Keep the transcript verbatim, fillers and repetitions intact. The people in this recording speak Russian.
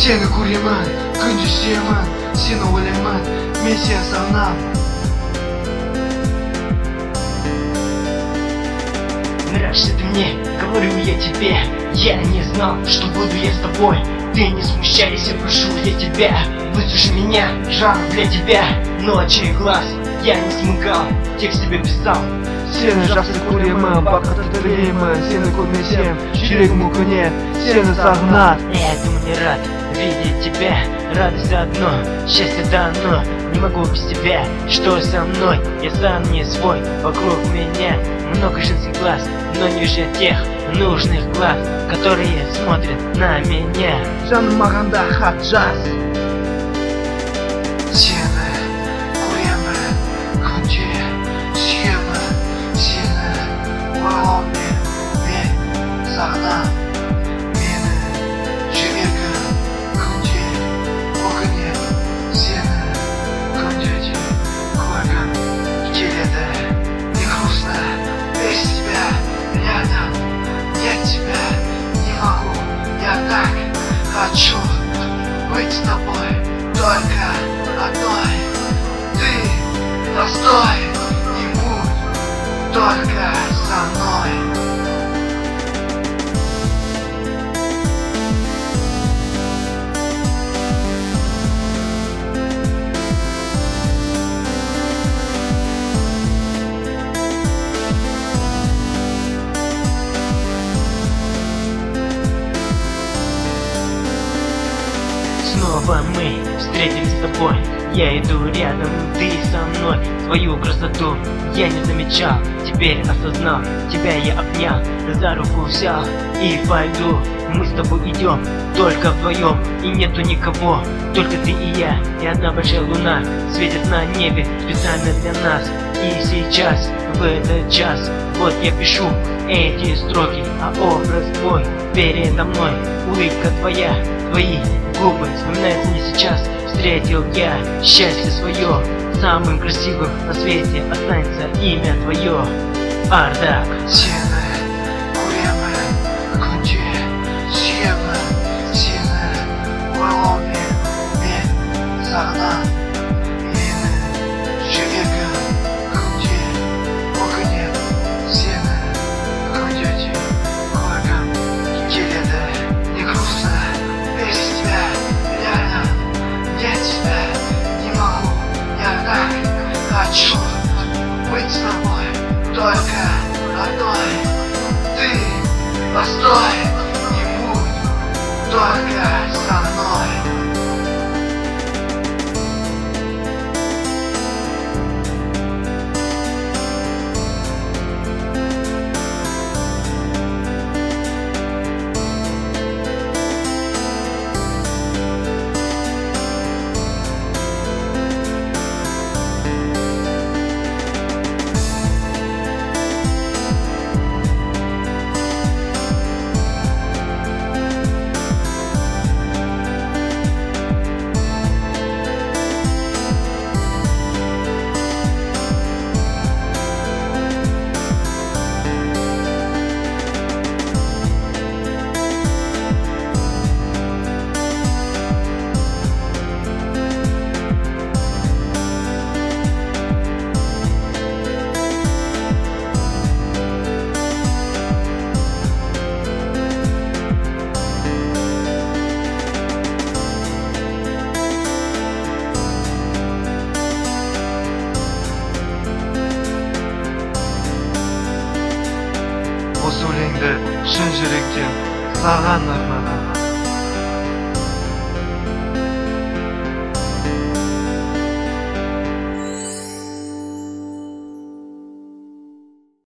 Сені көремін, күнде сүйемін, сені ойлаймын, мен сені сағынамын. Нравишься ты мне, говорю я тебе. Я не знал, что буду я с тобой. Ты не смущайся, прошу я тебя. Выслушай меня, жанр для тебя. Ночи глаз, я не смыкал, текст тебе писал. Сені жақсы көремін, бақытты тілеймін, сені көрмесем жүрегім өкінер, сені сағынар. Я этому не рад видеть тебя. Радость одно, счастье дано. Не могу без тебя, что со мной? Я сам не свой, вокруг меня много женских глаз, но не вижу тех нужных глаз, которые смотрят на меня. Жаным мағанда хат жаз. Сені көремін, күнде сүйемін, сені ойлаумен мен сағынамын. Мені жүрегім күнде өкінер, сені күнде де көргім келеді. Не грустно без тебя рядом, нет тебя не могу, я так хочу быть с тобой, только одной. Ты постой и будь только со мной. Снова мы встретились с тобой. Я иду рядом, ты со мной. Твою красоту я не замечал, теперь осознал. Тебя я обнял, за руку взял и пойду. Мы с тобой идем, только вдвоем, и нету никого, только ты и я. И одна большая луна светит на небе специально для нас. И сейчас, в этот час, вот я пишу эти строки, а образ твой передо мной. Улыбка твоя, твои губы вспоминаются мне сейчас. Встретил я счастье свое, самым красивым на свете останется имя твое. Ардак. Сені көремін, күнде сүйемін, сені ойлаумен мен сағынамын. Мені жүрегім күнде өкінер, сені күнде де көргім келеді. Не грустно без тебя рядом, нет тебя не могу, я так хочу быть с тобой, только одной. Ты постой и будь только со мной. Осы өлеңді шын жүректен саған арнадым.